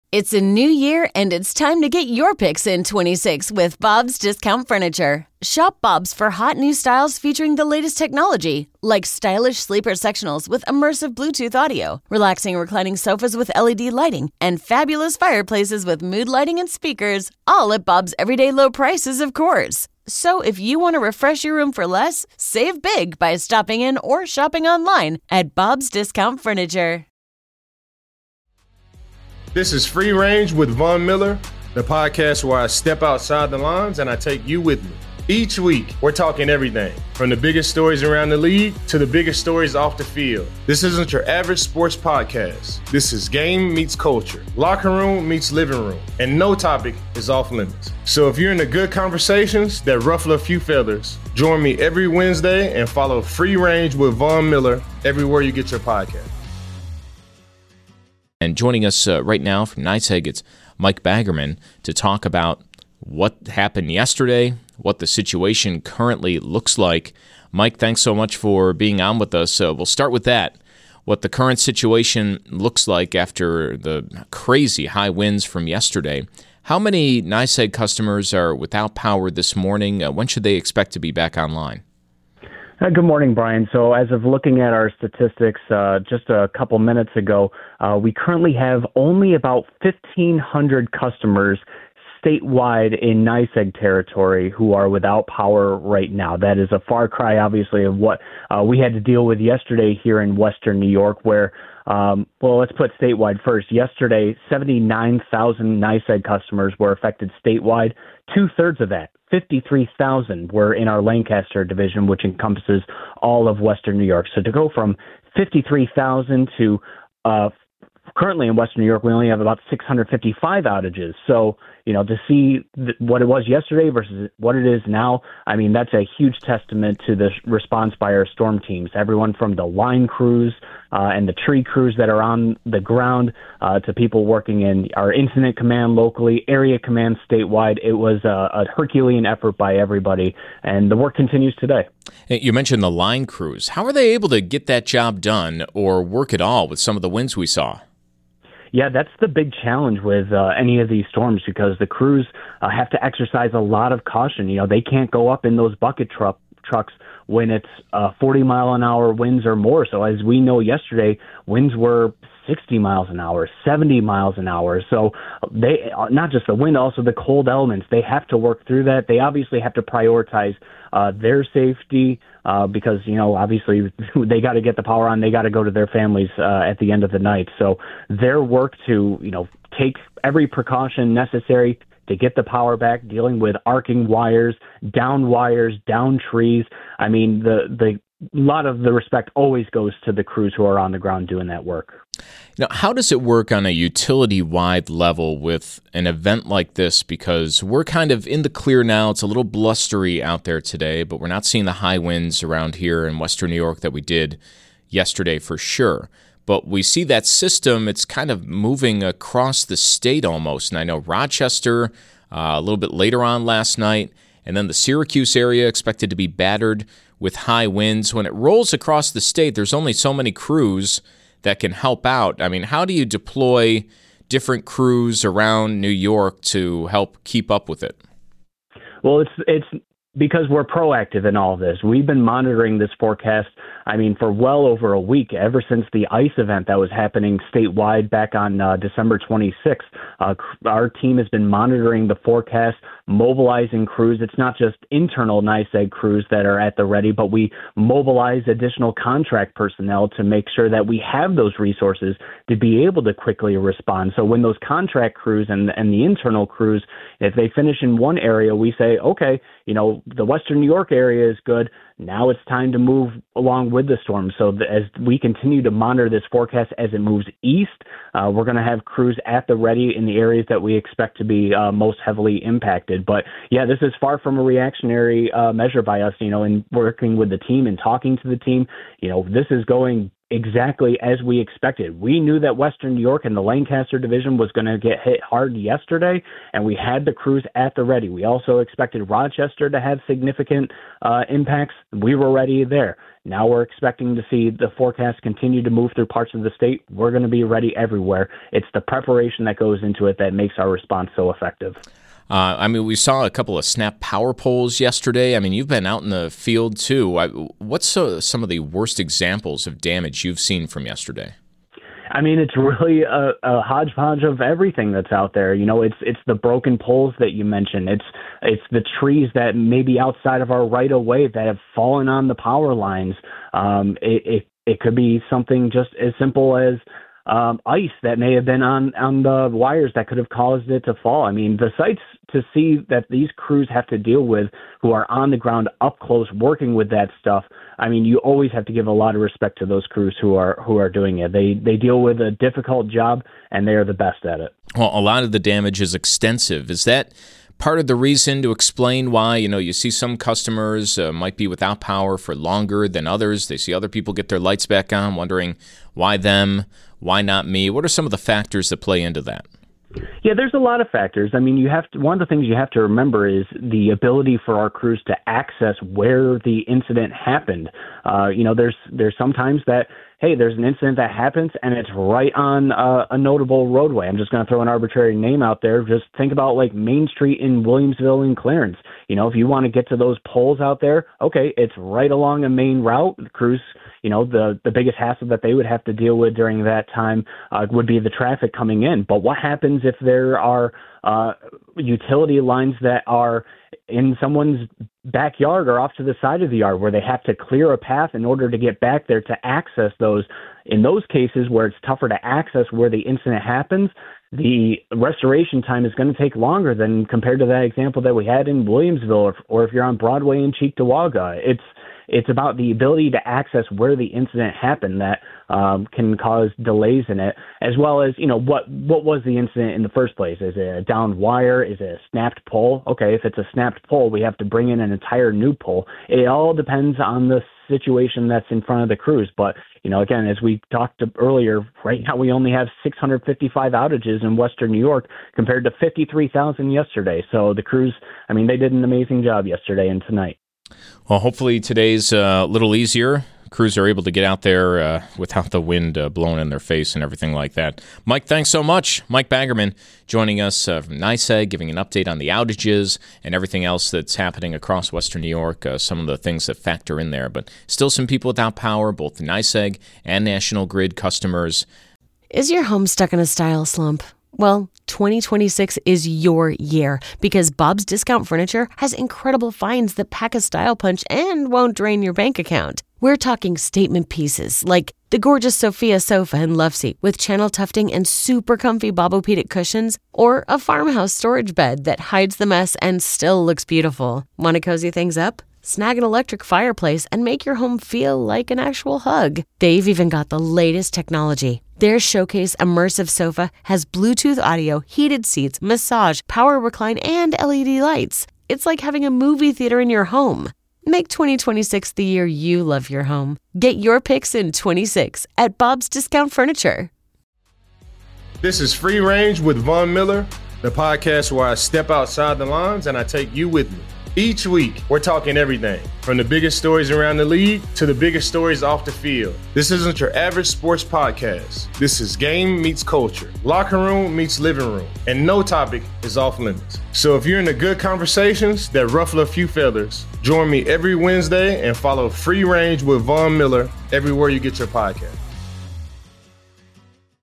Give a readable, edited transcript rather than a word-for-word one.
It's a new year, and it's time to get your picks in 26 with Bob's Discount Furniture. Shop Bob's for hot new styles featuring the latest technology, like stylish sleeper sectionals with immersive Bluetooth audio, relaxing reclining sofas with LED lighting, and fabulous fireplaces with mood lighting and speakers, all at Bob's everyday low prices, of course. So if you want to refresh your room for less, save big by stopping in or shopping online at Bob's Discount Furniture. This is Free Range with Von Miller, the podcast where I step outside the lines and I take you with me. Each week, we're talking everything, from the biggest stories around the league to the biggest stories off the field. This isn't your average sports podcast. This is game meets culture, locker room meets living room, and no topic is off limits. So if you're into good conversations that ruffle a few feathers, join me every Wednesday and follow Free Range with Von Miller everywhere you get your podcast. And joining us right now from NYSEG, it's Mike Baggerman to talk about what happened yesterday, what the situation currently looks like. Mike, thanks so much for being on with us. We'll start with that, what the current situation looks like after the crazy high winds from yesterday. How many NYSEG customers are without power this morning? When should they expect to be back online? Good morning, Brian. So as of looking at our statistics just a couple minutes ago, we currently have only about 1,500 customers statewide in NYSEG territory who are without power right now. That is a far cry, obviously, of what we had to deal with yesterday here in Western New York, where, let's put statewide first. Yesterday, 79,000 NYSEG customers were affected statewide. Two-thirds of that, 53,000, were in our Lancaster division, which encompasses all of Western New York. So to go from 53,000 to currently in Western New York, we only have about 655 outages. So, to see what it was yesterday versus what it is now, I mean, that's a huge testament to the response by our storm teams. Everyone from the line crews and the tree crews that are on the ground to people working in our incident command locally, area command statewide. It was a Herculean effort by everybody, and the work continues today. You mentioned the line crews. How are they able to get that job done or work at all with some of the winds we saw? Yeah, that's the big challenge with any of these storms, because the crews have to exercise a lot of caution. They can't go up in those bucket trucks when it's 40-mile-an-hour winds or more. So as we know yesterday, winds were 60 miles an hour, 70 miles an hour. So they, not just the wind, also the cold elements, they have to work through that. They obviously have to prioritize their safety because, obviously they got to get the power on. They got to go to their families at the end of the night. So their work to, take every precaution necessary to get the power back, dealing with arcing wires, down trees. I mean, the lot of the respect always goes to the crews who are on the ground doing that work. Now, how does it work on a utility-wide level with an event like this? Because we're kind of in the clear now. It's a little blustery out there today, but we're not seeing the high winds around here in Western New York that we did yesterday for sure. But we see that system, it's kind of moving across the state almost. And I know Rochester a little bit later on last night, and then the Syracuse area expected to be battered with high winds. When it rolls across the state, there's only so many crews that can help out. I mean, how do you deploy different crews around New York to help keep up with it? Well, it's because we're proactive in all this. We've been monitoring this forecast, for well over a week, ever since the ice event that was happening statewide back on December 26th. Our team has been monitoring the forecast, mobilizing crews. It's not just internal NYSEG crews that are at the ready, but we mobilize additional contract personnel to make sure that we have those resources to be able to quickly respond. So when those contract crews and the internal crews, if they finish in one area, we say, okay, the Western New York area is good. Now it's time to move along with the storm. So as we continue to monitor this forecast as it moves east, we're going to have crews at the ready in the areas that we expect to be most heavily impacted. But yeah, this is far from a reactionary measure by us, in working with the team and talking to the team. This is going exactly as we expected. We knew that Western New York and the Lancaster division was going to get hit hard yesterday, and we had the crews at the ready. We also expected Rochester to have significant impacts. We were ready there. Now we're expecting to see the forecast continue to move through parts of the state. We're going to be ready everywhere. It's the preparation that goes into it that makes our response so effective. We saw a couple of snap power poles yesterday. You've been out in the field too. What's some of the worst examples of damage you've seen from yesterday? It's really a hodgepodge of everything that's out there. It's the broken poles that you mentioned. It's the trees that may be outside of our right of way that have fallen on the power lines. It could be something just as simple as ice that may have been on the wires that could have caused it to fall. The sites to see that these crews have to deal with, who are on the ground up close working with that stuff, you always have to give a lot of respect to those crews who are doing it. They deal with a difficult job, and they are the best at it. Well, a lot of the damage is extensive. Is that part of the reason to explain why, you see some customers might be without power for longer than others? They see other people get their lights back on, wondering why them, why not me? What are some of the factors that play into that? Yeah, there's a lot of factors. One of the things you have to remember is the ability for our crews to access where the incident happened. There's sometimes that, hey, there's an incident that happens and it's right on a notable roadway. I'm just going to throw an arbitrary name out there. Just think about like Main Street in Williamsville and Clarence. If you want to get to those poles out there, okay, it's right along a main route. The crews, the biggest hassle that they would have to deal with during that time would be the traffic coming in. But what happens if there are utility lines that are in someone's backyard or off to the side of the yard where they have to clear a path in order to get back there to access those? In those cases where it's tougher to access where the incident happens, the restoration time is going to take longer than compared to that example that we had in Williamsville, or if you're on Broadway in Cheektowaga. It's about the ability to access where the incident happened that can cause delays in it, as well as, what was the incident in the first place? Is it a downed wire? Is it a snapped pole? Okay, if it's a snapped pole, we have to bring in an entire new pole. It all depends on the situation that's in front of the crews. But, again, as we talked earlier, right now we only have 655 outages in Western New York compared to 53,000 yesterday. So the crews, they did an amazing job yesterday and tonight. Well, hopefully today's a little easier. Crews are able to get out there without the wind blowing in their face and everything like that. Mike, thanks so much. Mike Baggerman joining us from NYSEG, giving an update on the outages and everything else that's happening across Western New York, some of the things that factor in there. But still some people without power, both NYSEG and National Grid customers. Is your home stuck in a style slump? Well, 2026 is your year because Bob's Discount Furniture has incredible finds that pack a style punch and won't drain your bank account. We're talking statement pieces like the gorgeous Sophia sofa and love seat with channel tufting and super comfy Bobopedic cushions, or a farmhouse storage bed that hides the mess and still looks beautiful. Want to cozy things up? Snag an electric fireplace and make your home feel like an actual hug. They've even got the latest technology. Their Showcase immersive sofa has Bluetooth audio, heated seats, massage, power recline, and LED lights. It's like having a movie theater in your home. Make 2026 the year you love your home. Get your picks in 26 at Bob's Discount Furniture. This is Free Range with Von Miller, the podcast where I step outside the lines and I take you with me. Each week, we're talking everything from the biggest stories around the league to the biggest stories off the field. This isn't your average sports podcast. This is game meets culture, locker room meets living room, and no topic is off limits. So if you're into good conversations that ruffle a few feathers, join me every Wednesday and follow Free Range with Von Miller everywhere you get your podcast.